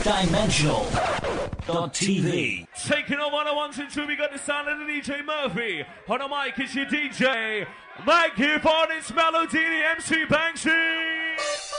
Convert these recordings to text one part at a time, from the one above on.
Dimensional.tv. Taking on 101s and 2, we got the sound of the DJ Murphy. On the mic is your DJ. Mike here for this melody, the MC Banksy.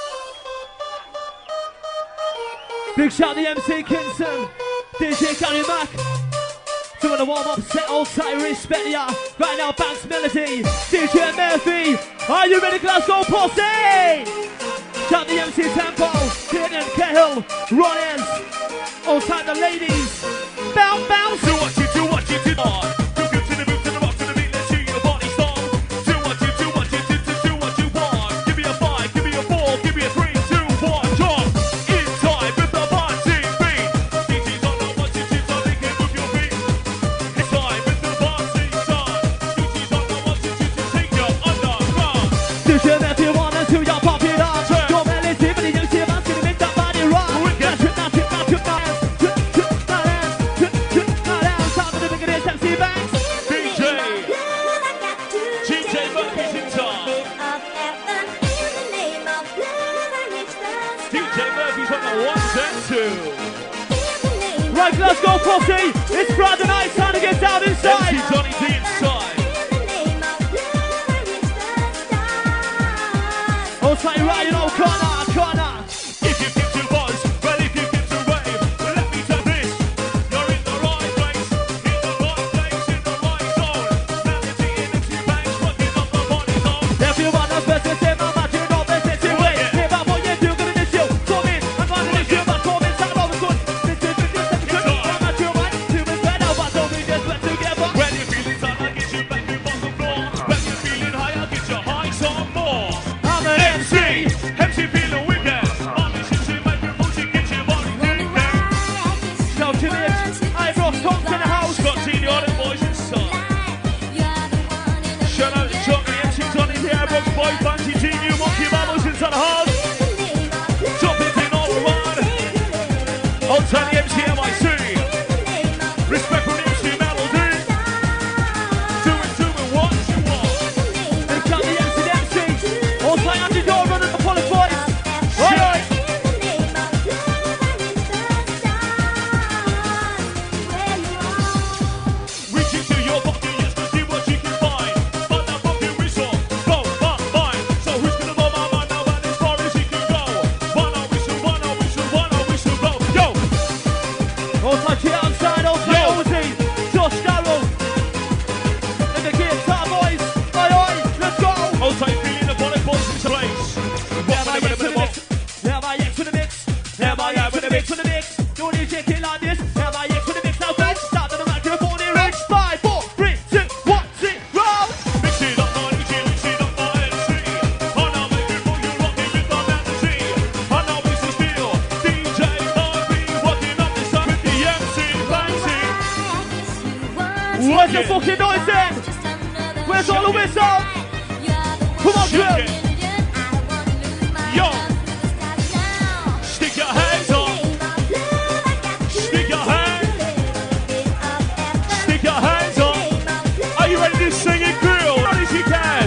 Big shout to the MC Kingston, DJ Gary Mac. Doing the warm-up set, all tight, respect ya. Right now, Banks Melody, DJ Murphy. Are you ready, Glasgow Posse? Shout the MC Tempo, Kiernan Cahill, Ryan, all tight the ladies. Bounce, bounce. Do what you do, what you do. Do good to the boot, to the rock, to the beat, let's see your body stop. Do what you do, what you do, to do what you want. Give me a 5, give me a 4, give me a 3, 2, 1, jump. In time with the party beat. DJ's on the what you do, so they can move your feet. It's time with the party start. DJ's on the what you do, to take your underground. DJ Murphy, 1 and 2, y'all pop it up. Your melody, but the MC Banks gonna make that body rock. That's it, that's it, that's it, that's it. Right, let's go, Posse. It's Friday night, time to get down inside. MC Johnny D inside. All tight, right, you know, corner. If you get to buzz, well, if you get to rave, well, let me tell this. You're in the right place, in the right place, in the right zone. Melody in MC Banks, rocking up the body zone. Everyone knows best to say, Mama, you know best to say, wait. Hear about what you do, gonna miss you. Come in, I'm gonna miss you, but come inside, all the good. When you're feeling tired, I'll get you back up on the floor. When you're feeling high, I'll get your highs on more. I'm an MC. MC feeling wicked. On this shit, she make your booty get your body moving. Shout to me, I brought Tom to the house. Scott T, the Audit Boys inside. Shout out to Johnny, MC Johnny, the Airbox Boy, Banshee T, New Monkey Bubbles inside the house. Jumping in all around. I'll tell the MC MIC. Respect for the MC Melody. Doing what you want. Big shout to the MC. All tight, Andy Door running the Polish boys. All right. Reach into your pocket, yes, to see what you can find. But that pocket whistle, go, mine. So who's gonna blow my mind now and as far as he can go? Wanna whistle, go. Yo! All tight, here outside, all tight, Ozzy. Josh Darrell. And the guitar boys. Oi, let's go. Hold tight, feeling the bullet balls in place. There my X with the mix. There my X with the mix. There my X with the mix. Don't need shit like this. There my X with the mix. Now go. Start to the microphone in range. 5, 4, 3, 2, 1, 0. Mix it up, my DJ, mix it up, my MC. And I'll make it for you, rocking with the melody. And I'll be so still. DJ Murphy, rocking up the side with the MC Banksy. Where's the fucking noise then? Where's all the whistle? Come on, Shake girl. it. Yo! Stick your hands up. Stick your hands. Stick your hands up. Are you ready to sing it, girl? As hard as you can.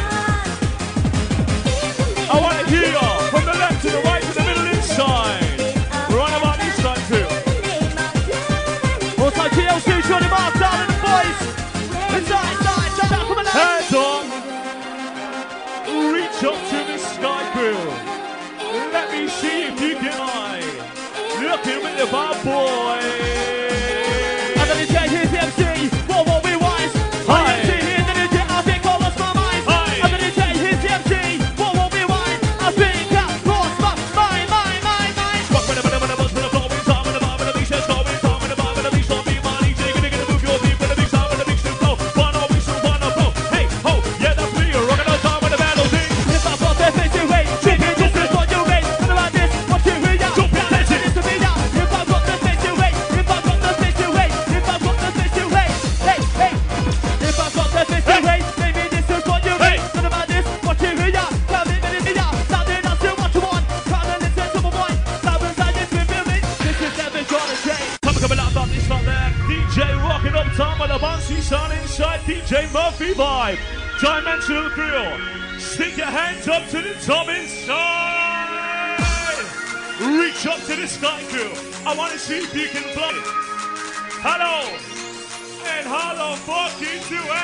I want to hear you from the left to the right to the middle inside. Right about this side too. All tight, TLC, Johnny Mark, down in the boys. Inside, come on. Hands on. Reach up to the sky, girl. Let me see if you can eye. Looking with the bad boy. And then DJ, here's the MC. What we wise. Hi. MC, here's the DJ. I think I lost my mind. Hi. And then DJ, here's the MC. What we wise. I think I lost my mind. Rock with the buzz, with the flow, with the time, with the vibe, with the beat, let's go, with the time, with the vibe, with the beat, so be my DJ, gonna move your feet, with the beat, sound, with the beat, to flow, wanna whistle, wanna blow, hey, ho, yeah, that's me, rockin' the time with the melody. If I brought that face away, jump in, this is what you rate. And about this, what you hear ya. Jump in, Now listen to me now. If I brought that face away, if I brought that face away, if I brought that face away, hey. If I brought that face away, maybe this is what you rate. And about this, what you hear ya. Tell me, ya. Sounding out to what you want. Come and listen to my voice. Loud inside this revealing. This is never gonna change. Coming out of this one there, DJ rocking up time with the bouncy sound inside, DJ Murphy vibe, Dimensional Grill. Stick your hands up to the top inside. Reach up to the sky crew. I want to see if you can fly. Hello. And how the fuck you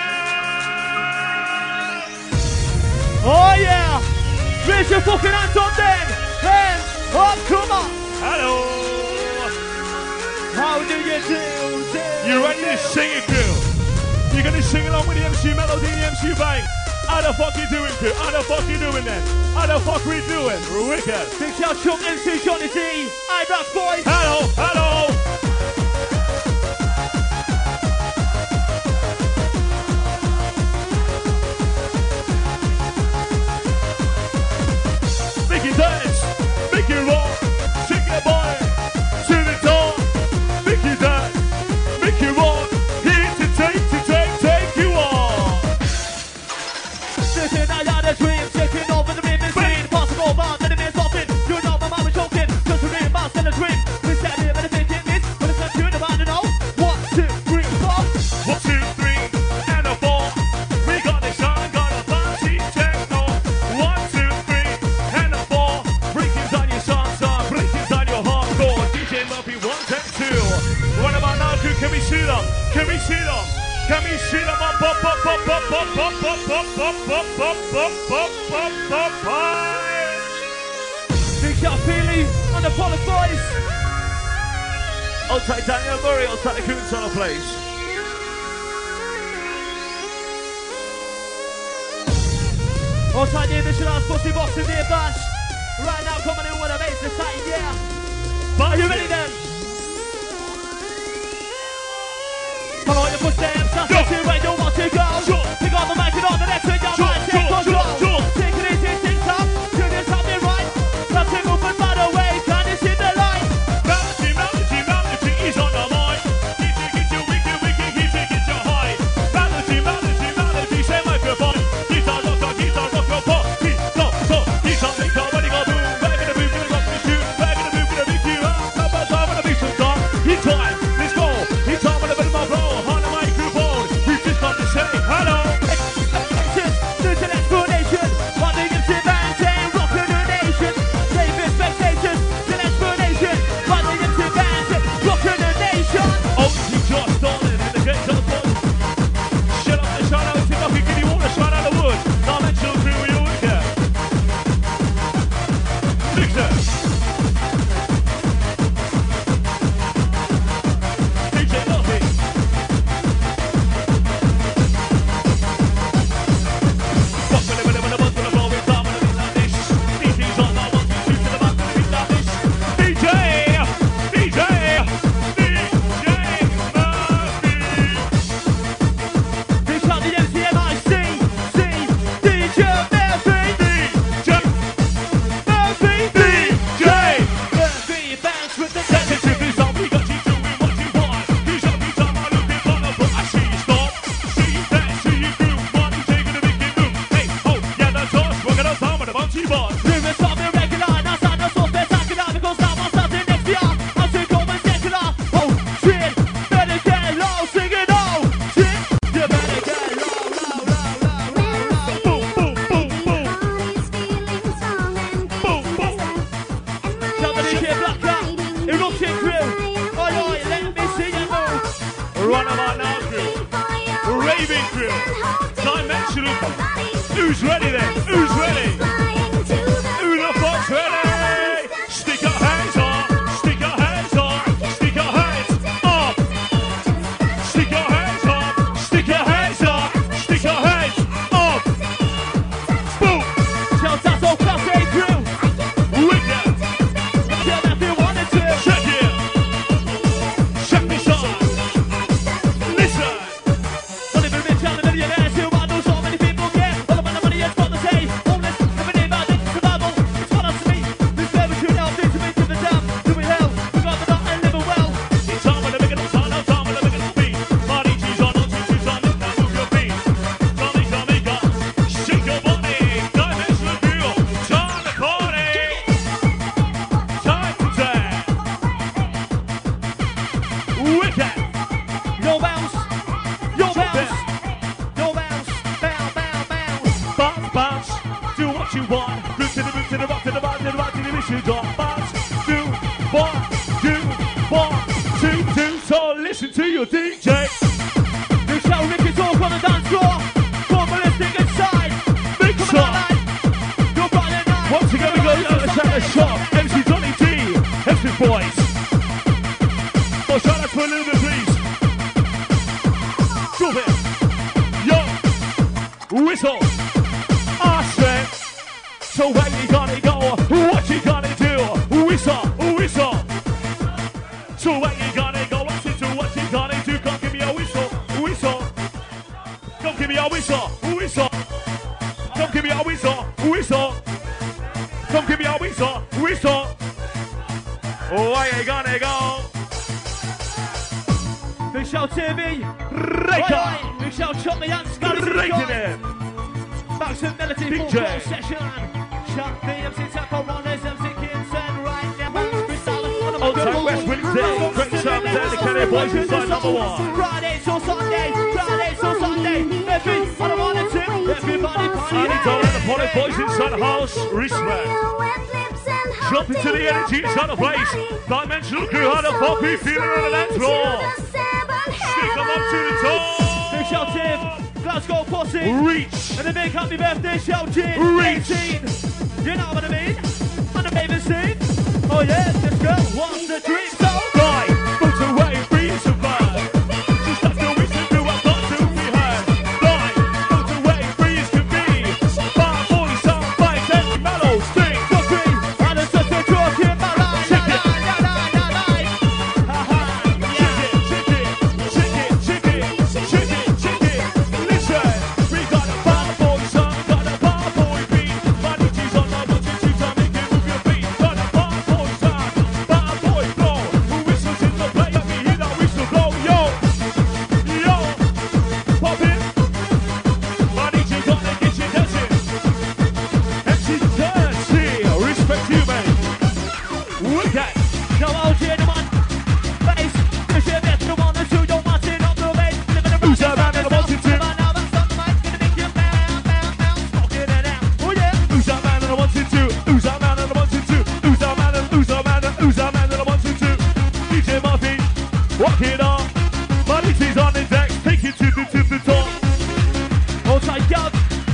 doing? Oh yeah! Raise your fucking hands up then! Hands up, come on! Hello. How do you do? You ready to sing it, crew? You're going to sing along with the MC Melody and the MC Bang. How the fuck you doing, crew? How the fuck you doing then? How the fuck we doing? Wicked. Big shout Chuck MC Johnny D. Ibrox boys. Hello, hello. Make it dance, make it roll, shake your body to the dawn. Make it dance, make it roll. Here to take you on. Sitting out of the dream, taking over the rim and scene. Possible bar, then it means nothing. You know my mom is joking, just a real boss in a dream. We stand here and thinking this, but it's not true, nobody know. 1, 2, 3, 4. 1, 2, 3, and a 4. We got the shine, got a fancy techno. 1, 2, 3, and a 4. Breakings on your salsa, breakings on your hardcore. DJ Murphy 1 and 2. What about now, crew? Can we see them? Can we see them? Can we see them up, up, up, up, up, up, up, up, up, up, up, up, up, up, up, up, Big shout Feely on the Polish boys. I'll take Daniel Murray, I'll take the Coons on a place. Outside the Michelin Pussy Box in the bash. Right now coming in with a bass this time, yeah. Are you ready then? Follow your footsteps, that's the way you want to go. Pick up the mic and on the next thing, your mind take control. Take it easy, think top, do this something right. Nothing moving by the way, can you see the light? Melody, melody, melody is on the mind. Get you wicked, wicked, get you high. Melody, melody, melody, say microphone. Guitar rock your pop. Guitar, make a money go boom. Back in the boom, gonna rock the tune. Back in the boom, gonna make you up. Top of time, gonna be some time. Hit time, let's go. Hit time, gonna bit of my flow. On the microphone, we just got to say hello. There's an explanation. What do you say, man? Saying rockin' the nation. Save expectations. There's an explanation. What do you say, man? Saying rockin' the nation. Oh, you just started in the gates of the fun. Shut up and shout out, if I can give you all a shout out of the wood. Now let's chill through with your weekend. Mixer. DJ Murphy. Fuck with it, with a buzz, with a blow, with time, with a beat like this. DJ's on now, 1, 2, 3 to the back, with a beat like this. DJ Murphy. Big shout to the MCMIC. DJ Murphy. Murphy bangs with the Sensitive is all we got you doing what you want. He's every time I look in front of but I see you stop. See you dance, see you groove. One taking a big move. Hey, oh, yeah, that's us. We're gonna time with a bouncy boss. Lyrics something regular. Now sound so spectacular because now I'm starting next year. I'm too cold and secular. Oh shit, better get low, sing it all. Shit, you better get low. Boom, boom, boom, boom. Shout to the DJ Black Cat, Eruption Crew. Oi, let me see you move. Run about now, crew. Raving crew. Dimensional. Who's ready then? Who's ready? Who the fuck's ready? Stick your hands up. Stick your hands up. Stick your hands up. Stick your hands up. Stick your hands up. Stick your hands up. Boom. Shout out to Class A Crew. Wicked. Tell them if you wanted to. Check it. Check this out. Listen. Don't even bitch out the millionaires who I know so many people get. All about the money, it's fun to say. Homeless, living in bad, it's survival. It's fun to me. 2, 1, 2, 2. So listen to your DJ. Big shout Ricky Talk on the dance floor. Formalistic inside. Big Come shot. on, line. You're Friday night. Once again we go shout the shot. MC Johnny D, MC Boys. Oh, shout out for a little bit, please. Drop it. Yo, whistle. I said. So where you gonna go? What you gonna do? Whistle, whistle. So where you gonna go? What you gonna do? Come give me a whistle, whistle. Come give me a whistle, whistle. Come give me a whistle, whistle. Come give me a whistle, whistle. Where you gonna go? Big shout TV. Reka. Big shout Chop Me and Scotty. Raking it. Max and Melody DJ. full flow session. Shout the MC Tempo Runners, MC Kinson right now. Old time West Wednesday. Great sound dedicated boys inside number 1. Friday till Sunday. Friday till Sunday. Every on the 1 and 2. Everybody party. I need to let the Polly boys inside the house. Respect. Jump into the energy inside the place. Dimensional crew, how the fuck we feeling on the dance floor? Stick them up to the top. Big shout Tim, Glasgow Posse. Reach. And a big happy birthday shout Jim. Reach. 18. You know what I mean? On the baby scene. Oh yeah, this girl wants the dream so. Die. Put away, breathe, survive. Just have to wish to do what got to be heard. Die. Put away, breathe can be. Bar boys, sound bites, and mellow sting. The free. And it's just a talk in my line. Check it. Listen, we got a bar boy song, got a bar boy beat. Money G's on the 1, 2, 3, so make it move your feet. Got a bar boy song, bar boy flow. Who whistles in the play? Let me hear that whistle blow. Yo, yo, pop it. Money G's on the kitchen dancing. MC Dirty, respect you, mate. Look at. No, I'll cheer the one. Face. The shit that's the 1 and 2. Don't want it on the way. Living around. Who's that man in the multitude? Now that's on the mic. Gonna make you bounce. Smoking it out. Oh yeah. Who's that man in the 1, 2, 2? Who's that man in the 1, 2, 2? Who's that man in who's that man in the 1, 2, 2? DJ Murphy, walk it on. Money G's on the deck, take it to the top. Outside Gov.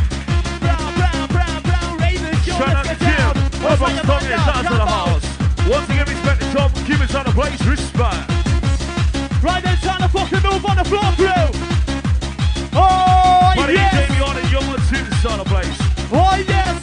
Brown. Ravens. Yo, Shout out let's to get Jim. down. Everyone's coming in, shout out to the house. Once again, respect the top, keep it on the place, respect. Right then, trying to fucking move on the floor crew. Oh, Money yes. Jamie on it, you're on to on the place. Oh, yes.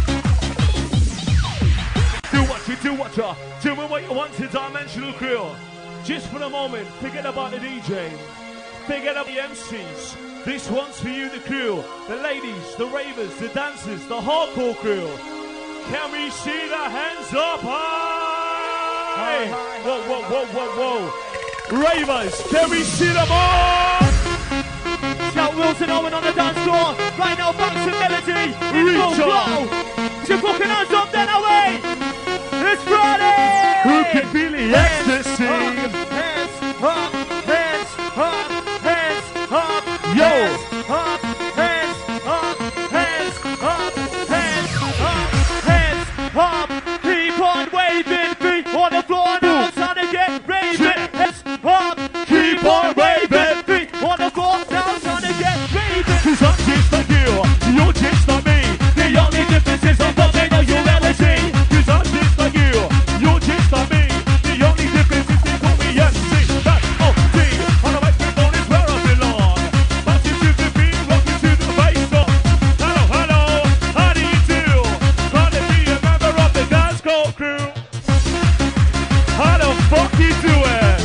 Do what you do what you want to Dimensional Crew. Just for the moment, forget about the DJ. Forget about the MCs. This one's for you, the crew. The ladies, the ravers, the dancers, the hardcore crew. Can we see the hands up high? Whoa. Ravers, can we see them all? Shout Wilson Owen on the dance floor. Right now, Banks and Melody. Reach Full up. flow. Your fucking hands up, then away. It's Friday. Who can feel the ecstasy? Hands up, hands up, hands up. Yo. Hands up, hands up, hands up, hands up, hands up. Keep on waving, feet on the floor now. Time to get raving. Hands up, Keep on waving. feet on the floor now. Time to get raving. Cause I'm just like you're just like me. The only difference is I'm fucking on your melody. Cause I'm just like you're just like me. The only difference is they call me MC. That's O.D. On the microphone is where I belong. Bouncing to the beat, rocking to the bass song. Hello, how do you do? Trying to be a member of the Glasgow crew. How the fuck you doing?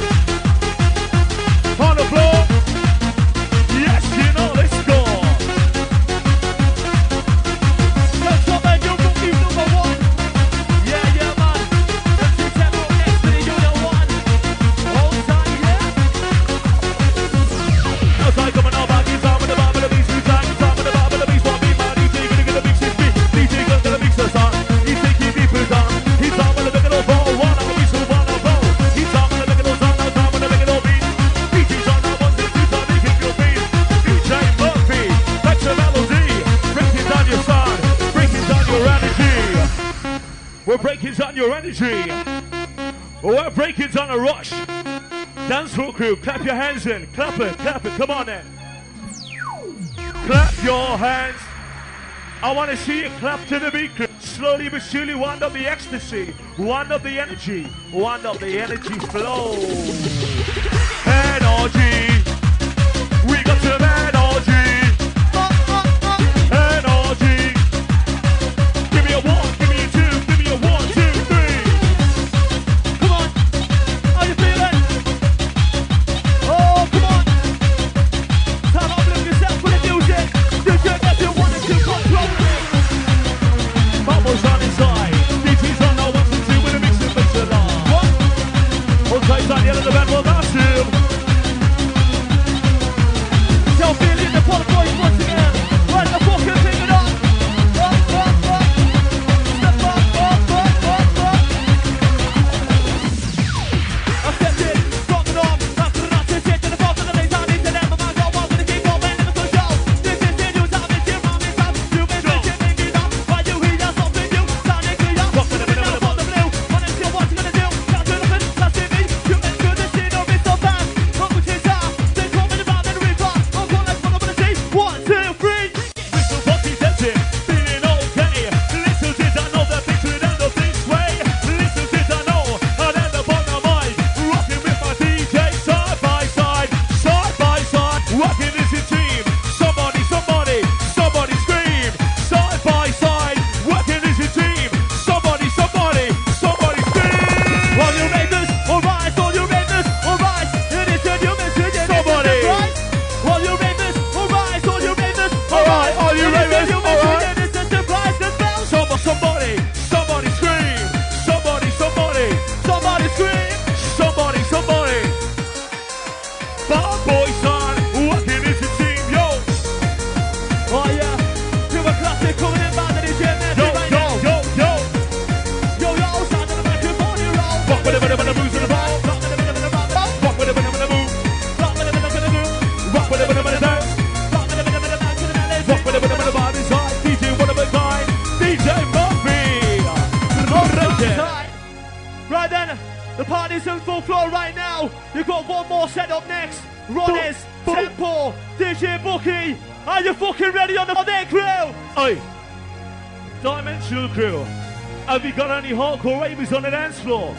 On the floor? Yes, you know, let's go. Let's go, man. You're rookie number 1. Yeah, man. Let's see Tempo next to the unit 1. Hold tight, yeah. Outside coming out back, he's on with the bar with the beats, who's on, he's on with the bar with the beats, one beat man, DJ gonna get the mix, it's me, DJ gonna get the mix, it's on, he's taking people down, he's on with the big old ball, one on the beats, one on the ball, he's on with the big old song, he's on with the big old beat, DJ's on that 1, 2, 3, so they can feel beat, DJ Murphy, that's your melody, breaking down your sound, breaking down your energy, we're breaking down your energy, we're break it on a rush. Dance floor crew, clap your hands in. Clap it, come on then. Clap your hands. I want to see you clap to the beat. Slowly but surely, wind up the ecstasy, wind up the energy, wind up the energy flow. Energy. We got some energy. Energy. Give me a 1, give me a 2, give me a 1, 2, 3. Come on. How you feeling? Oh, come on. Time to uplift yourself with the music. Do if you want to control it. Bubbles on inside. DT's on now 1 to 2 with a mix of mix along. What? All tight on the end of the band, well that's him. Tell feeling the pop boys once again. Right the fucking thing it up. Step up. I stepped in, dropped it on. That's the nuts and shit to the front of the lace. I need to let my mind go on with the keep going, never to show. This is the new time, it's your mommy's time. You've been bitching, making up. Why you hear something new? Sounding clear. Moving out for the blue. Wanna see what you gonna do? Down to the pit, that's TV. You ain't good to see, no miss so fast. Come with his eye, then come in the round and reaper. I'm going like one over the sea. 1, 2, 3. Mr. Bucky's dancing, feeling okay. Little did I know that things would end up this way. Little did I know I'd end up on the mic, rocking with my DJ side by side. Rocking as a team. Somebody scream. Side by side, working as a team. Somebody scream. All you ravers, alright, all you ravers, alright. It is a new message, it is Somebody. a surprise. All you ravers, alright, all you ravers, Alright, all you ravers, It is a new alright. message, it is a surprise. The bell. Somebody scream. Somebody scream. Somebody. Bad boy son, working as a team, yo. Oh yeah, to a classic coming in by the DJ Messi right now. Yo, sound of the microphone, you roll. Rock with it, when the moves in the ball. Rock with it, with the ball. Rock with it, when the move. Rock with it, with the move. Rock with it, when the dance. Rock with it, with the dance, with the melody. Rock with it, when the vibe inside. DJ, one of a kind. DJ Murphy. Right then, the party's in full floor right now. You've got one more set up next. Ronnie's, Temple, DJ Bookie. Are you fucking ready on their crew? Oi, Dimensional crew. Have you got any hardcore ravers on the dance floor?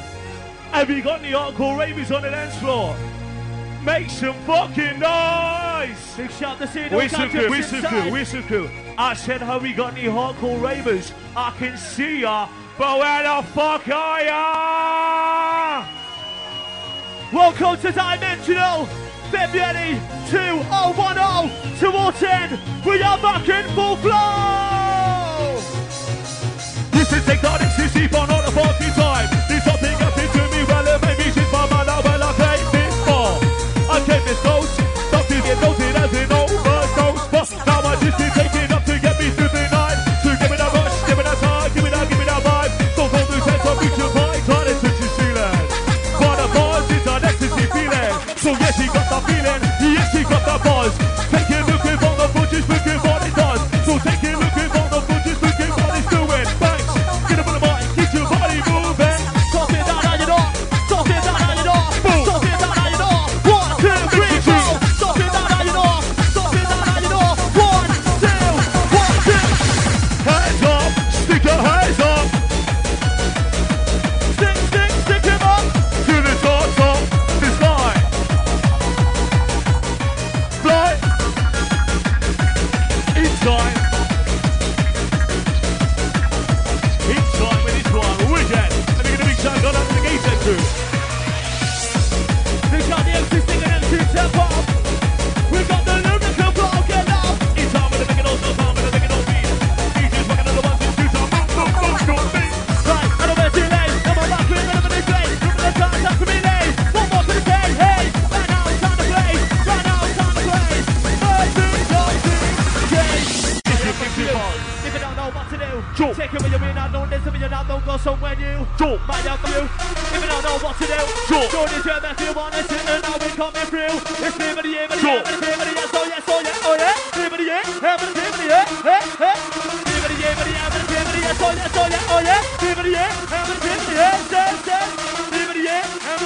Make some fucking noise! Big shout to see the Whistle crew. I said, have we got any hardcore ravers? I can see ya, but where the fuck are ya? Welcome to Dimensional, February 2010 towards 10. We are back in full flow. This is Tectonic City for not a party time. This something happened to me, well it made me shit my mind out. Well I came this far, I came this close. Don't to get noted as an overdose, but now I just need taking up to get me through the night. So give me that rush, give me that time, give me that vibe. Don't hold the sense of reach your mind, trying to touch your ceiling. For the buzz, it's an ecstasy feeling. So yes, he got the feeling, yes, he got the buzz. Take a look at all the footage, look at what it does. So take a look at all the footage, look at what it's doing. Thanks, get up on the mic, get your body moving. Talk it down on your door. Talk it down on your door. Talk it down on your door. 1, 2, 3, 4. Talk it down on your door. Talk it down on your door. 1, 2, 1, 2. Hands up, stick your hands up. Stick him up. To the top, the sky. Fly. Inside with this one, wicked. Let me get a big shout out to the Gate crew. We got the MC singing MC tempo. We got the lyrical broken up. It's time with the big old time with the big old beat. DJ's fucking on the 1, 2, 3, boom, beat. Right, I don't want to delay. I'm on back with another big play. Look at the time, time for me late. One more to the day. Hey, right now it's time to play. Right now it's time to play. If you don't know what to do, take it when you're in, I don't listen when you're not, don't go somewhere new. Mind out for you. If you don't know what to do, join this jam if you want to sit and now we're coming through. It's me, but yeah, yes, oh yeah, oh yeah. Me, but yeah, hey. Me, but yeah, yes, oh yeah, oh yeah. Me, but yeah, say. Me, but yeah,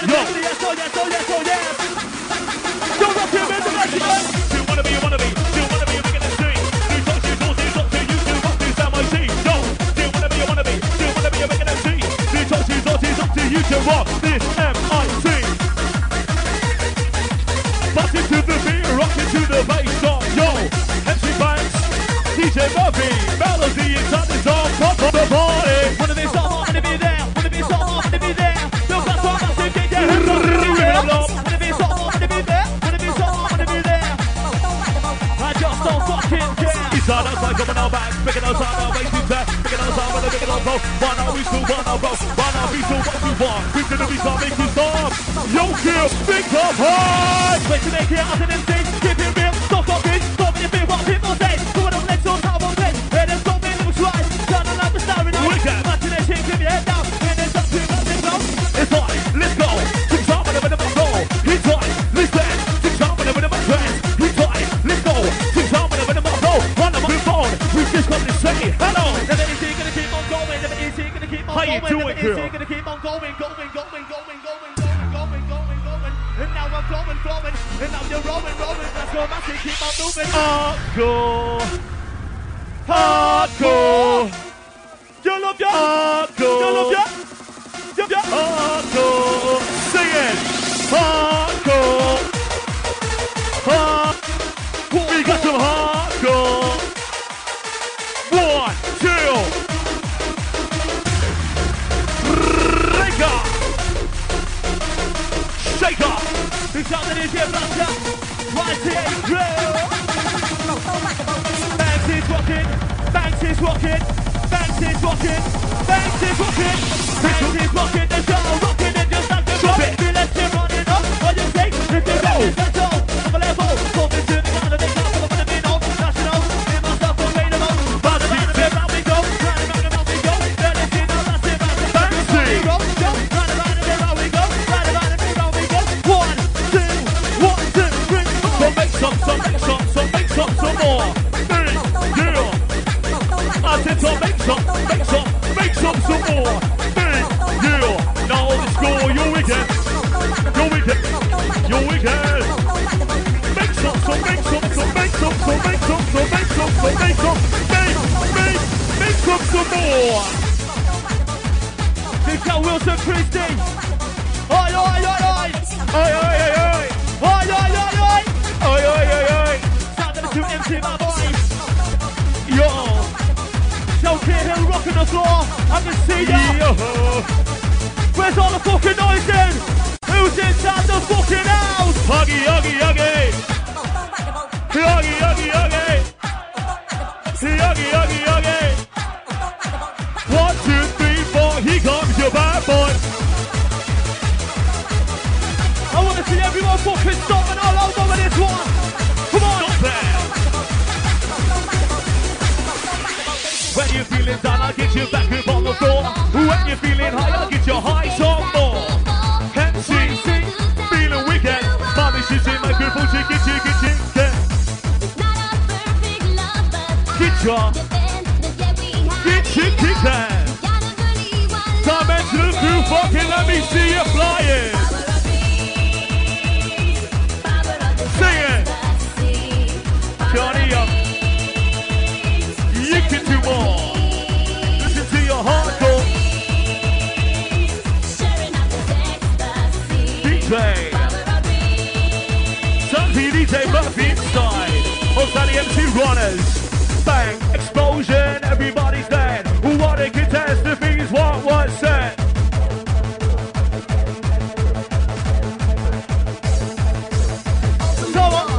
oh yes, oh yes, oh yes. You're rocking with the legend. Still wanna be, still wanna be, making a scene. New touch, new source, new doctor, you two rock this down my scene. No, still wanna be, making a scene. New touch, new source, new doctor, you two rock this MIC. Bustin' to the beat, rockin' to the bass song. Yo, MC Banks, DJ Murphy, melody inside the song, pop on the party. Wanna be so hard, wanna be there. Wanna be so hard, wanna be there. Look, that's all I'm saying, get your hands up. Wanna be so hard, wanna be there. Wanna be so hard, wanna be there. I just don't fucking care. Inside, outside, coming out back, picking out sound, out, waiting back, picking out sound, wanna pick it up, go. One out, we still one out, go. One out, we still what you want. We gonna be some, make you stop. Yo, kill, big up high. Way to make it out an MC, keep it real, stop talking, stop it, feel what people say. Put it on legs on top of it, head and stop it, looks right. Turn on up the starry night. Wicked. Imagination, keep your head down, and then stop to let it go. It's time, let's go. Sing time with a bit of a flow. It's time, listen. Sing time with a bit of a trance. It's time, let's go. Sing time with a bit of a flow. Run up the phone. We just come to say hello. Never easy, gonna keep on going, never easy, gonna keep on How going. you doing, never girl? easy, gonna keep on going. And now I'm flowing, and now you're rolling. Let's go, massive, keep on moving. Hardcore. You love ya, Hardcore. you love ya. Hardcore. Sing it. Hardcore. We got some hardcore. 1, 2. Break up. Shake up. Big shout to DJ Blaster, YTA Crew. Banks is rocking, Banks is rocking, Banks is rocking, Banks is rocking, Banks is rocking, the show rocking and just like the rock. Feel like you're running up, what you say? If you're ready, let's go. I'm a level, talking to me, kind of make up, I'm gonna be known, national, in myself, available. Round and round and round we go, round and round and round we go. Let it see now, that's it, round and round and round we go. Round and round and round we go, round and round and round we go. 1, 2, 3, 4. So make some more. Yeah. I said so make some more. Yeah. Now let's go, you're wicked. Make some more. Big shout Wilson Christie. Oi, oi, oi, oi. Oi, oi, oi, oi. Oi, oi, oi, oi. Oi, oi, oi, oi. Shout to the 2 MC, my boy. Yo. Show Kid Hill rocking the floor. I can see ya. Yo. Where's all the fucking noise then? Who's inside the fucking house? Huggy. Huggy. 1, 2, 3, 4. Here comes your bad boy. I want to see everyone fucking stomping all over with this one. Come on. Stop there. When you're feeling down, I'll get you back up on the floor. When you're feeling high, I'll get your highs on more. MCC, feeling wicked. Mommy, she's in my group, chicken. Get your kicking. Dimensional crew, fucking let me see you flying. Sing it. Johnny up. You can do more. Listen to your hardcore. DJ. Sunday DJ Murphy inside. Also the MC Runners. Bang, explosion, everybody's dead. What a catastrophe is what was said. So on.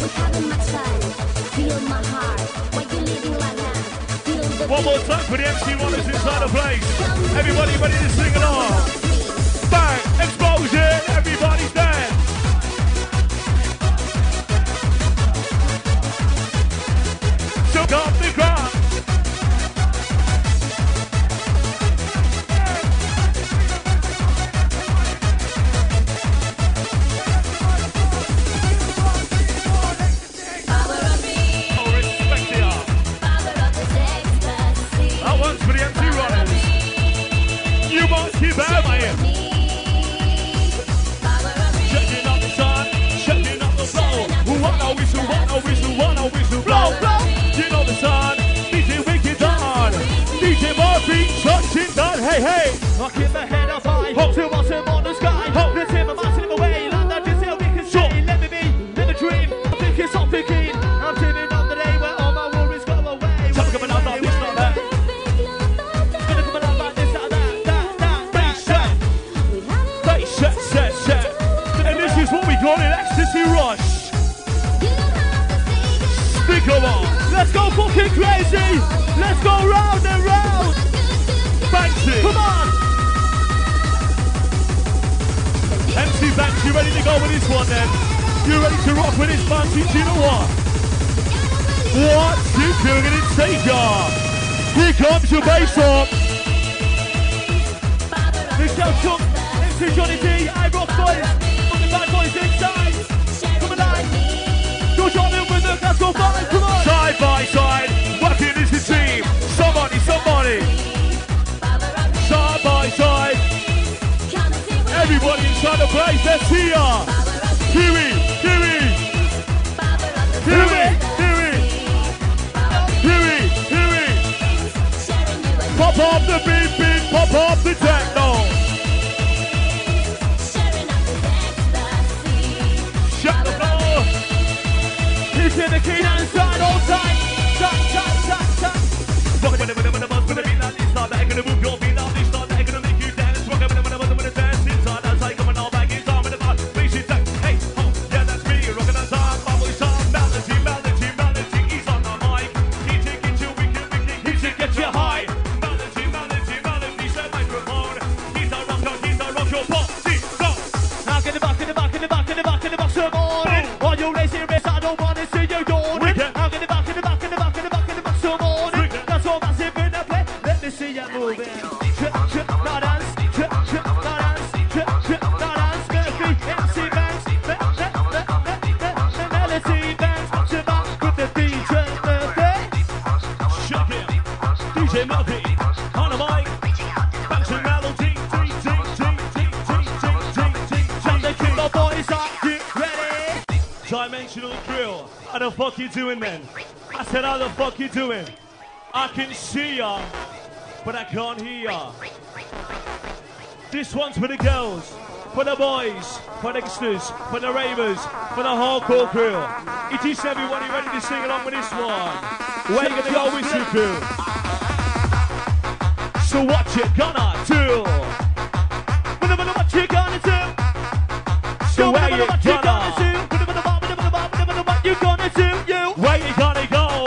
One more time for the MC Runners inside the place. Everybody ready to sing along. Bang, explosion, everybody's dead. Shook up the ground. Oh, respect ya. That one's for the MC Runners. You must keep out my hey, hey. I keep my head up high, till I swim on the sky. The tip of my slip away, like that just how we can see. Let me be, let me dream. I'm thinking something keen. I'm dreaming of the day where all my worries go away. Something coming out like this, like that. Gonna come out like this, like that. Bass set. And this is what we call an ecstasy rush. Think of on. Let's go fucking crazy. Let's go round and round. Banksy. Come on. MC Banks, you ready to go with this one then? You ready to rock with this fancy? Do you know what? What's you doing in Sega? Here comes your bass up. Michelle Chuck, MC Johnny D, I Rock Boys. Fucking bad boys inside. Come alive. Go John in with them, let's go five, come on. Side by side, working as a team. Somebody. Side by side. Everybody inside the place, let's see ya. Here we. Pop off the beat, pop off the techno. Shut the floor. He's in the key down inside all time. Rock it with the buzz, with the beat like this. Start that, gonna move your feet out this. Start that, gonna make you dance. Rock it with the dance inside. That's like coming all back inside with the buzz. Please hit that. Hey, ho, yeah, that's me. Rocking the time, bubble time, melody. He's on the mic. He taking you, we can get you high. Melody, set microphone. He's a rock your party. Go. Now get the back, some more. While you're racing wrist, I don't wanna see you yawning. Now get the back, some more. That's all massive in the play. Let me see you moving. Trip, now dance. Murphy, MC Banks, Melody Banks, Shabbat with the DJ Murphy. Shake it. DJ Murphy on the mic. Banks and Melody. Jump the king of boys, are you ready? Dimensional drill. How the fuck you doing, man? I said, how the fuck you doing? I can see ya, but I can't hear ya. This one's for the girls, for the boys, for the gangsters, for the ravers, for the hardcore crew. It is everybody ready to sing along with this one. Where you gonna go with your crew? So what you gonna do? What you gonna do? So where you What you gonna? gonna do? What you gonna do? You. Where you gonna go?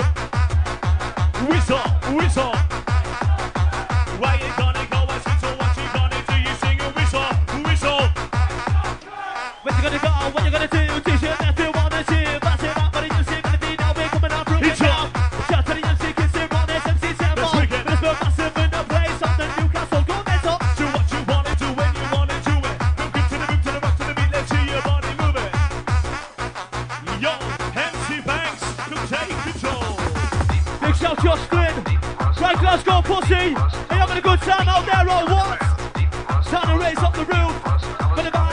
Whistle. Where you gonna go? I whistle. What you gonna do? You sing a whistle. Where you gonna go? What you gonna do? T-shirt left you wanna do. Pass it up, but you see melody now we're coming out through It's the up. mouth. Shout to the MC, kids here on SMC Sample. Let's break it. Let's go massive in the place of the Newcastle. Go mental. Do what you wanna do when you wanna do it. Don't get to the boot, to the rock, to the beat. Let's see your body move it. Yo, MC Banks to take control. Big shout Josh Flynn. Right Glasgow pussy. Are you having a good time out there or what? Time to raise up the roof. Gonna bye.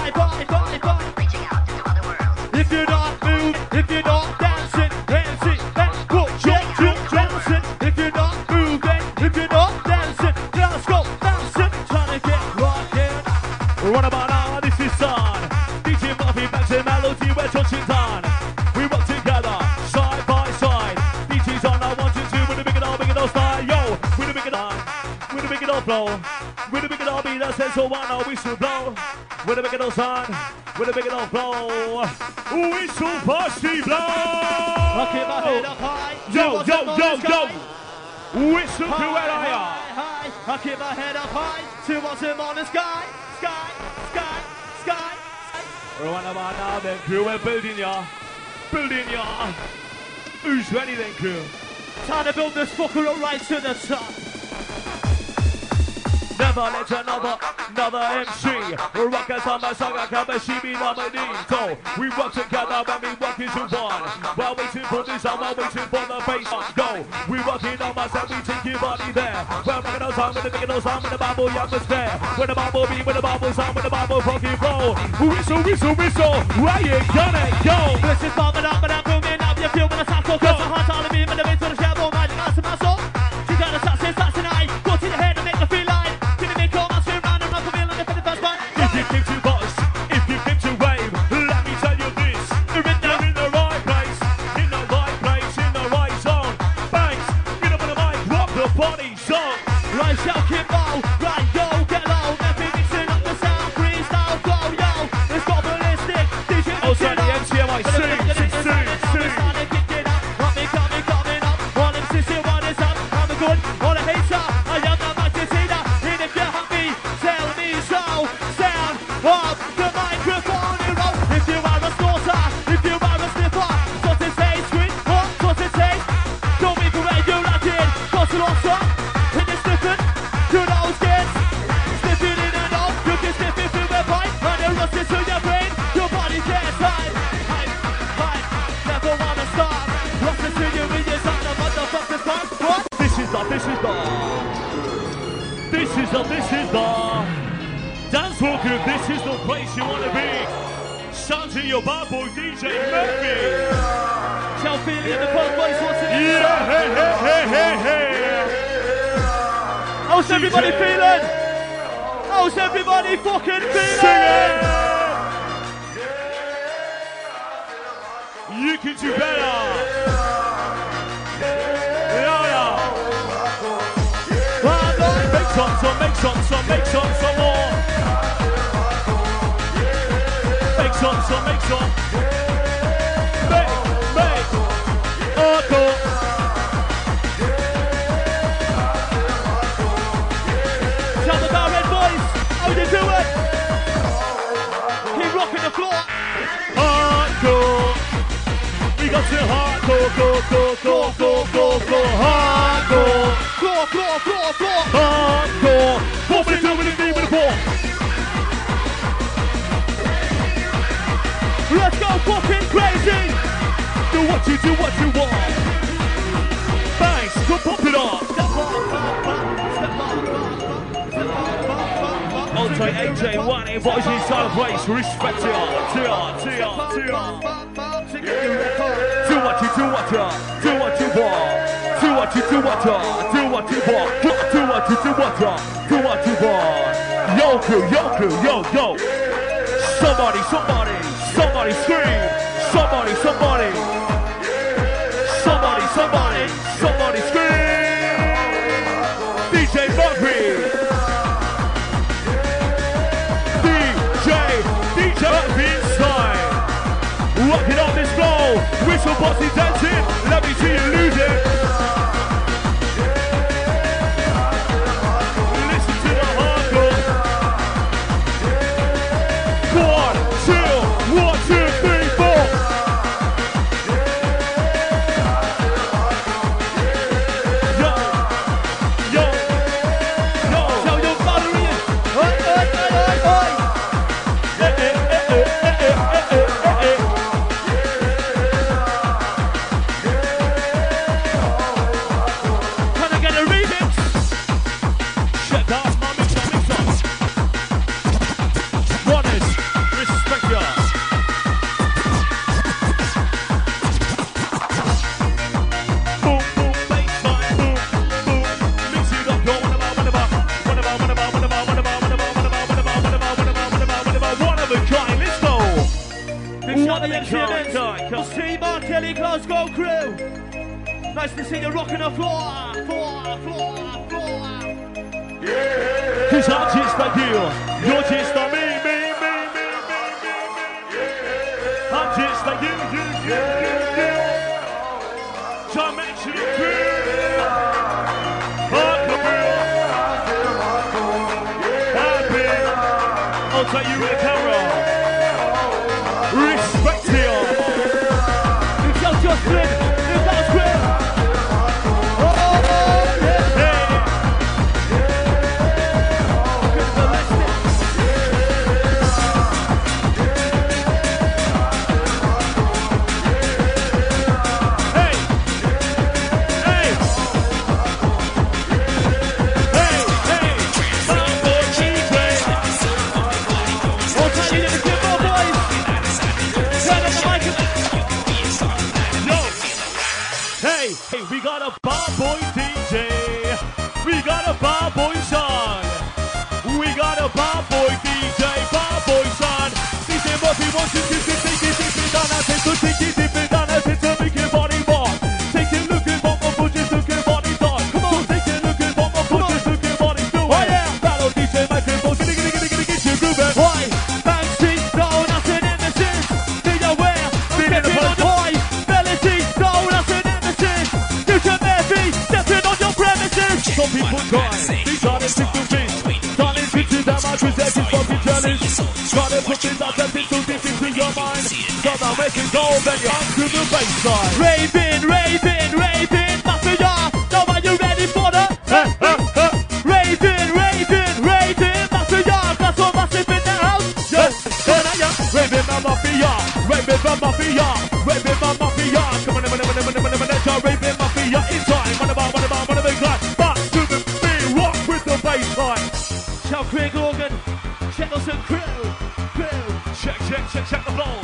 If you're not moving, if you're not dancing, MC Banks, put your dancing. If you're not moving, if you're not dancing, Glasgow bouncing. Trying to get rockin'. What about now? This is on. DJ Murphy, Banks and Melody, we're touching on. We work together, side by side. DJ's on, I want you to with the big and all style. Yo, with the big and all flow. With the big and all beat that says so one, we should blow. With the big and all sun, with the big and all flow. Whistle party blow. I keep my head up high. Yo. Whistle to where I am. High. I keep my head up high. To what's him on the sky. What about now then, crew? We're building ya. Who's ready then, crew? Time to build this fucker up right to the top. Never let another MC rock us on my saga, come she be nominated. We work together when we work into one. While waiting for this, I'm waiting for the bass on go. We working on myself, we take your body there. We're rocking our song with the song with the bubble atmosphere. With the bubble beat, with the bubble sound, with the bubble fucking flow. Whistle, where you gonna go? This is bombing up and I'm booming up. You feel when I tackle, cause the heart all of me, when the way to the shadow, magic ass and muscle. She got assassin, I go to the head and make her feel like. this is the dance floor group. This is the place you want to be. Shout to your bad boy DJ Murphy. Tell Feely and the Cold Boys what's in it. Yeah, hey, hey, hey, hey, hey. How's everybody feeling? How's everybody fucking feeling? Singing. You can do better. Make some more. Make some. Make. Hardcore. Tell the Bar Red Boys, how you doing? Keep rocking the floor. Hardcore. We got to hardcore, go, hardcore. Floor. Hardcore. What we doing in the name of the ball? Let's go fucking crazy. Do what you want. Thanks, go pop it up. I'll take AJ1, invites you inside the place. Respect to you. Do what you want. Yo crew. Somebody scream. Somebody scream. DJ Murphy. DJ Murphy inside. Rocking on this floor. Whistle bossy dancing. Let me see you lose it. Listen to the hardcore. 1, 2, 3, 4. Yo. Tell your battery. Oi. Can I get a remix? Shut up, my mix up. Runners, respect ya. Boom, bassline, boom. Mix it up, go, one of a kind, let's go. Big shout to the MCMs. Team Mark Kelly, Glasgow crew. Nice to see you rocking the floor. Cause I'm just like you, you're just like me. I'm just like you. Dimensional crew. Happy. I'll take you with the camera. Respect you. Big shout to Justin. Big shout to Chris. Hey, we got a bar boy DJ. We got a bar boy son. We got a bar boy DJ, bar boy son. DJ Murphy wants you to take it down and take it down and make your body rock. Take a look at what my foot is looking body dog. Come on, take a look at what my foot is looking body doing. Oh yeah, battle DJ microphone, get you grooving. Why? Fancy, donuts and images. Be aware, stepping on your boy. Melody, donuts and images. DJ Murphy, stepping on your premises. Some people cry, these are the six to beat. Darling, picture that my present is fucking jealous. Gotta put this out there, this deep into your mind. So now make it go, then you hung to the baseline. Raving, mafia. Now are you ready for the? Raving, mafia. That's all massive in the house. Raving my mafia. Come on, raving mafia in time. One of a glide. Back to the beat, rock with the baseline. check the flow.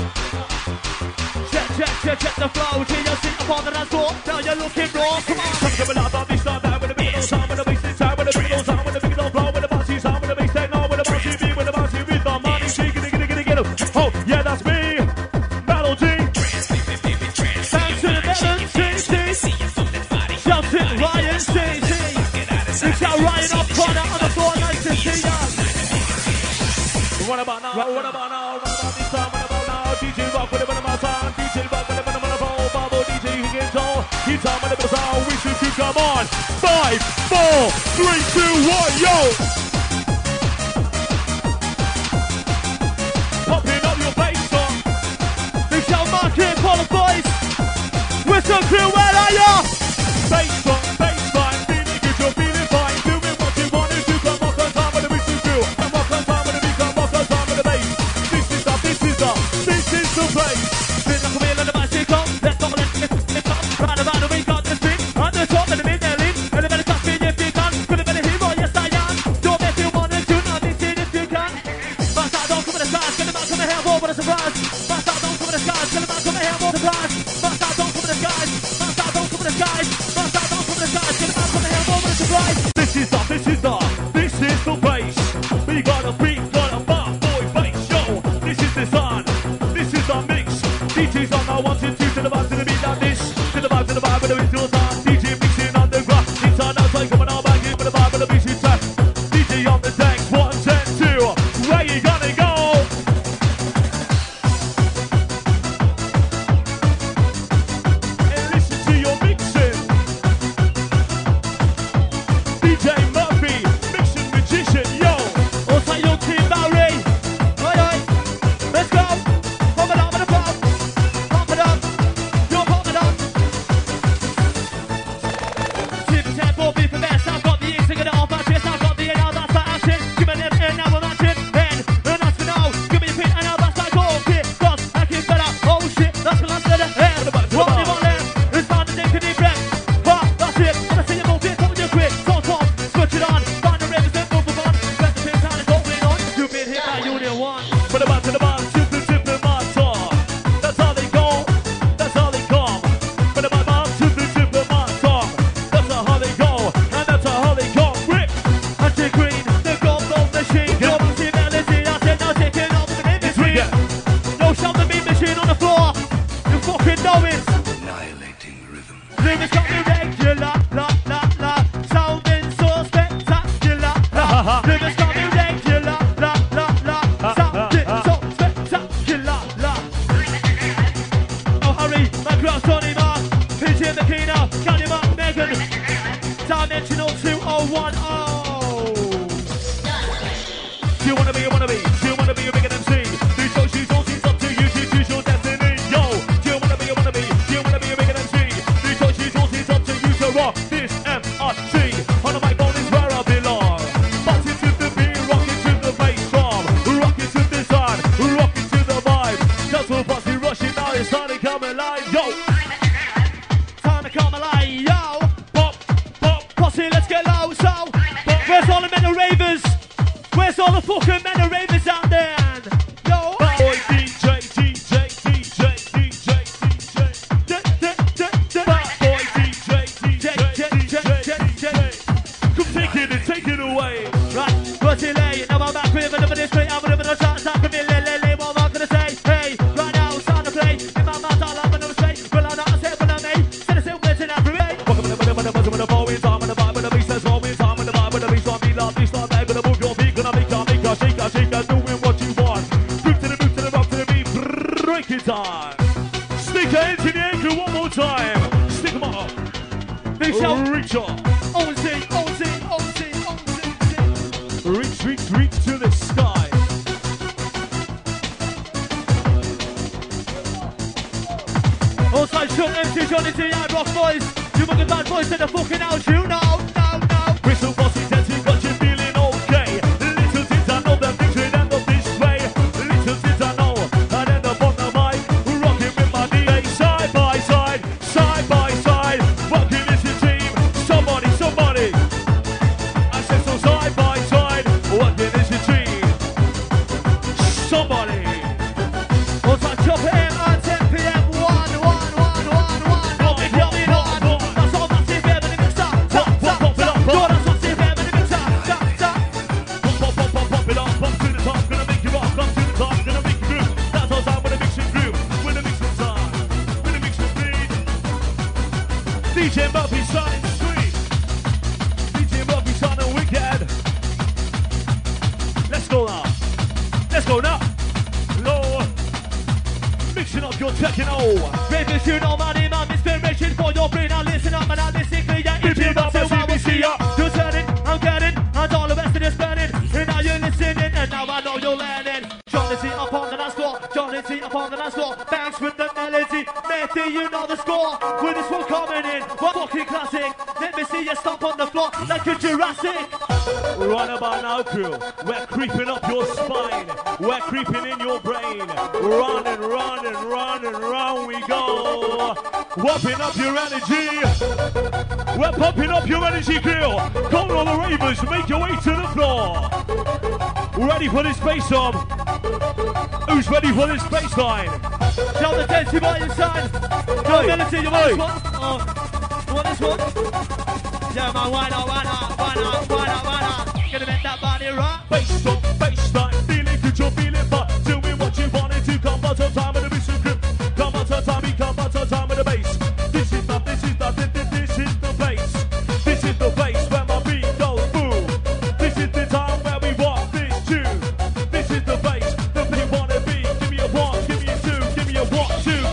Check the flow. Till you sit upon the dance floor. Now you're looking raw. Come on. Come on, love, this time with the big old sound, with the bass inside, with the big old sound, with the big old flow, with the bouncy sound, with the bass techno, with the bouncy beat, with the bouncy rhythm, money, shake it, get it. Oh, yeah, that's me, Melody. Sound to the melon, see. Jump it, Ryan, see. We shall Ryan up corner on the floor, nice to see ya. What about now? What about now? What about this time? What about now? DJ Rock with a bit of my sound, DJ Rock with a bit of my flow, Bubble DJ Higgins, all. He's on with a bit of sound, we should come on. 5, 4, 3, 2, 1, yo! Popping up your bass song. We shall mark it for the boys. Whistle crew, where are ya? Bass song, feeling good, you're feeling fine. Doing what you want to do, come rock on time with the whistle crew. Come rock on time with the beat, come rock on time with the bass. This is the place. Spin like a wheel on the bicycle. Let's go, let's go. Round about the week on the street. On the top of the middle lane. And the better touch me if you can. Could have been a hero, yes I am. Don't make you want to do nothing, see if you can. Fast out, don't come in the stars. Get them out, come in here, what a surprise. Fast out, don't come in the skies. Get them out, come in here, what a surprise. Fast out, don't come in the skies. Fast out, don't come in the skies. Fast out, don't come in the skies. Get them out, come in here, what a surprise. This is the place. We got a beat, got a bar, boy, bass, yo. This is the sun. This is the mix. DJ's on the 1 to 2 to the vibe to the beat like this. To the vibe with the beat to the sound. DJ mixing on the ground. Inside outside coming on back in with the vibe with the beat to track. DJ on the decks, 1 and 2. Where you gonna go? And listen to your mixing. DJ Murphy, mixing magician, yo. Also your team Bowery. Oi. Let's go. Pump it up with the pump. Pump it up. You're pumping up. Tip 10 for me for best. I've got the ears to get it off my chest. I've got the air, now that's my action. Give me the air, now we're matching. Head, and that's for now. Give me the pin, and now that's my goal. Kick, cross, I keep better. Oh shit, that's the last of the head. What do you want left? It's time to take a deep breath. That's it. Wanna see you move it, hold your grip. So top, switch it on. Find the rivers and move on. Let the pins out and going on. You've been hit by Union 1. Put them out to the bar, tip the motor. That's how they go, that's how they come. Put them out to the motor. That's how they go, and that's how they come. Rip! Anti-green, the gold machine. Global team melody. I said now taking over the It's industry. Rigger. No shove the beat machine on the floor. You fucking know it. Annihilating rhythm. Lyrics got me regular, la. Sounding so spectacular, la. Lyrics got me regular, la. Sounding so spectacular, la. Oh hurry, my girl Tony Mark, PJ McKenna, Kelly Mark, Megan, Dimensional 2010. Do you wanna be, Do you wanna be a big MC? Do you choose, it's up to you to choose your destiny. Yo! Do you wanna be, Do you wanna be a big MC? Do you choose, it's up to you to rock this MRC. On the microphone is where I belong. Bust it to the beat, rock it to the bass drum. Rock it to the sound, rock it to the vibe. Just for Bossy rushing now, it's time to come alive. Yo! Time to come alive, yo. Pop! Posse, let's get low, so. Where's all the men and ravers? Where's all the fucking men and ravers out there? Yo. Boy, DJ. Come take it away. Right, what's it late? Now I'm back with another display. I'm living on shots. I can be lay. What am I gonna say? Hey, right now it's time to play. In my mouth, I'll have another say. Well, I'm not say, but I'm a. Said the same words in every way. Welcome to the buzzer with the ball, it's on with the vibe, with the bass, that's always on with the vibe, with the bass, on me, love, this, love, that, gonna move your feet, gonna make ya, shake ya, doing what you want. Move to the boot, to the rock, to the beat, break it time. Stick it into the ankle one more time. Stick 'em up. Big shout. Reach up. Ozzy. Reach to the sky. Also, short MC Johnny T, I rock boys. You fucking bad boys to the fucking out, you know. Whistle bossy dancing, got you feeling okay. Little things I know that things will end up this way. Little things I know, I'd end up on the mic, rocking with my DA side by side. Rocking as a team, somebody. I said so side by side, working as a team. Somebody. DJ Murphy starting sweet. DJ Murphy starting wicked. Let's go now. Let's go now. Lord. Mixing up your techno. Ravers, you know money, man, inspiration for your brain. Now listen up and now listen clear. If you don't say what we see ya, you're turning, I'm getting, and all the rest of this burning. And now you're listening, and now I know you're learning. Johnny T up on the dance floor, Johnny T up on the dance floor. Banks with the melody, Matthew, you know the score. With this one coming in, what fucking classic. Let me see you stomp on the floor like a Jurassic. Right about now, crew. We're creeping up your spine. We're creeping in your brain. Run and run and run and run we go. Whopping up your energy. We're pumping up your energy, crew. Come on, the ravers, make your way to the floor. Ready for this bass on? Who's ready for this bass line? Show the density by your side. No ability, you want this one? You want this one? Yeah, man, why not, why not, why not, why not, why not? Gonna make that body rock. Bass on, bass line, feeling good, you're feeling fun. Doing what you wanted to, come out of time with the mission grip. Come out of time, come out of time with the bass. This is the bass. This is the place where my beat goes boom. This is the time where we want this tune. This is the place that we wanna be. Give me a 1, give me a 2, give me a 1, 2,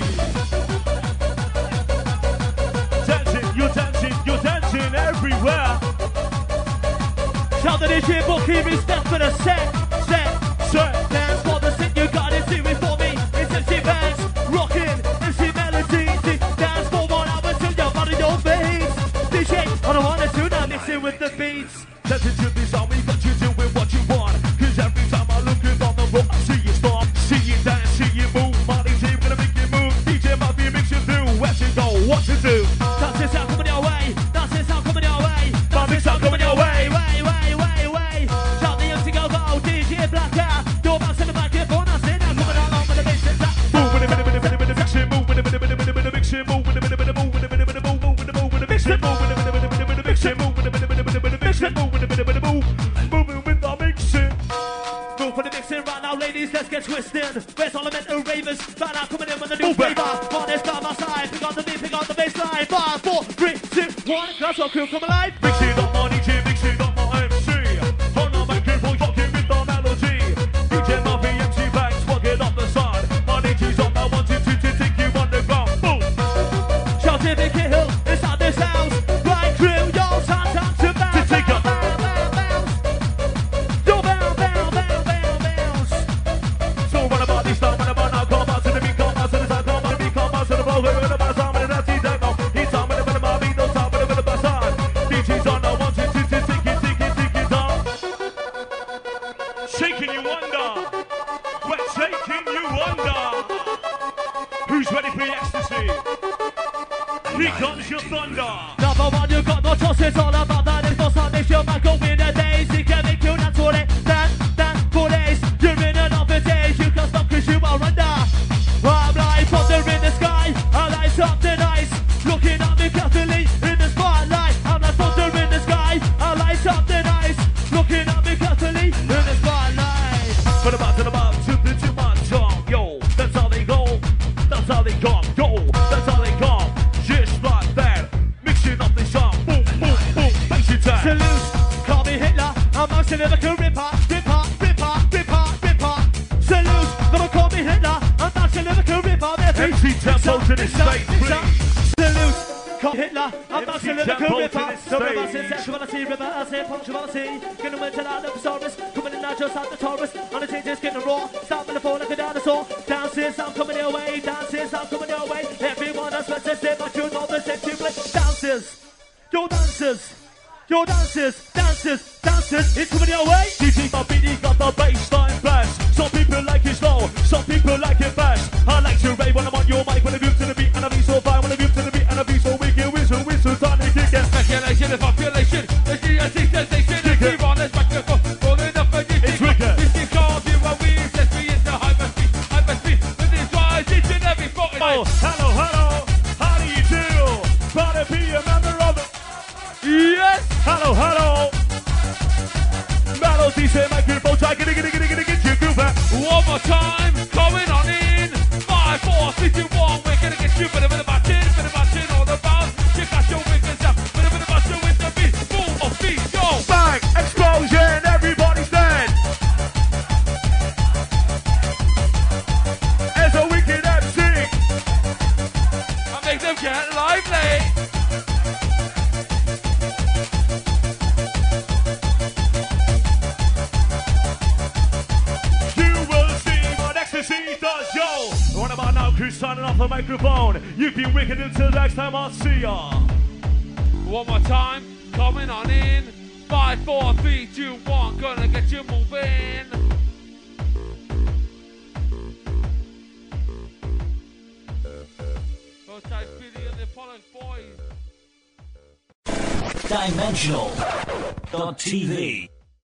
3. Dancing, you're dancing everywhere. Shout the DJ Bookkeep is step for the set. Dance for the sit, you got it, do it for me. It's MC Banks, rocking, MC Melody. Dance for 1 hour till your body don't face. DJ, I don't wanna do that, mixing with the beats. Dancing to this song, we got you doing what you want. Cause every time I look on the floor, I see you storm. See you dance, see you move. Money team gonna make you move. DJ Murphy makes you do where to go, what to do. That's the sound coming your way. That's the sound coming your way. That's the sound coming your way. Way. Shout the MC go go, DJ Blackout. Door bounce in the microphone, I say that coming along with the bass and that. Move with a bit of mixing, move with a bit of mixing, move with a bit of move with a bit of move, move with a mixing, move with a bit of mixing, move with a bit of mixing, move with a bit of move, moving with the mixing. Go for the mixing right now, ladies, let's get twisted. Where's all the mental ravers? Right now, coming in with the new flavor. On this time, my side, pick on the beat, pick on the bass line. 5, 4, 3, 2, 1. That's all crew, come alive. Mixing up my DJ, mixing up my MC. On the microphone, rocking with the melody. DJ Murphy, MC Banks, walking up the side. My DJ's on the 1, 2, 3 to take you underground. Boom. Shout to Vicky Hill, inside this house. Right crew, yo, time to bounce. To take up. Yo, bounce. So run about this time, run about now, come out to the beat, come out to the side, come out to the beat, come out to the floor, we're gonna pass on with the nasty techno. He's on with the beat, don't stop with the bass on. DJ's on the 1, 2, 3 to take it down. Shaking you wonder, we're shaking you wonder. Who's ready for the ecstasy? Here comes your thunder. Number 1, you got no trust, it's all about that. It's no sound, it's your mic, go in the days. You can make you not for it, that for days. You're in another days, you can't stop cause you are under. I'm like thunder in the sky, I light up the night. Looking at me carefully in the spotlight. I'm like thunder in the sky, I light up the night. Looking at me carefully in the spotlight. From the bottom to the top, yo, that's how they go. That's how they come, go. That's how they come. Just like that. Mixing up the song, boom, boom, boom. Bass it down. Salute, call me Hitler. I'm a lyrical ripper. Salute, gonna call me Hitler. I'm a lyrical ripper. MC Tempo to the stage, please. Salute, call me Hitler. I'm a MC lyrical Tempo ripper. to the Reverse stage. sexuality, reverse punctuality. Gonna win till out of the Taurus. Coming in now just out the Taurus. On the changes getting raw. Stop in the phone like a dinosaur. Dances, I'm coming your way. Dances, I'm coming your way. Everyone has what to say, but you know the sexy place. Dancers, yo dancers. Yo, dancers, it's coming your way. DJ Murphy got the bassline blast. Some people like it slow, some people like it fast. I like to rave when I'm on your mic, when I move to the beat, and I be so fine when I move to the beat, and I be so wicked, whistle, time to kick it. Speculation is population. The GSC sensation. If we run this microphone, rolling up a It's wicked. This is called you a weed. Let's be into hyperspeed. With this rise, each and every 40. Oh, hello, how do you do? Proud to be a member of the... Yes. Hello. Melody say microphone, try get you groove back. One more time, coming on in. 5, 4, 3, 2, 1. We're gonna get you bit of a batting, all the bounce. Check Yo, what about now? Crew signing off the microphone. You've been wicked until next time. I'll see ya. One more time, coming on in. 5, 4, 3, 2, 1, gonna get you moving. Outside Speedy and the Apollo boys. Dimensional.tv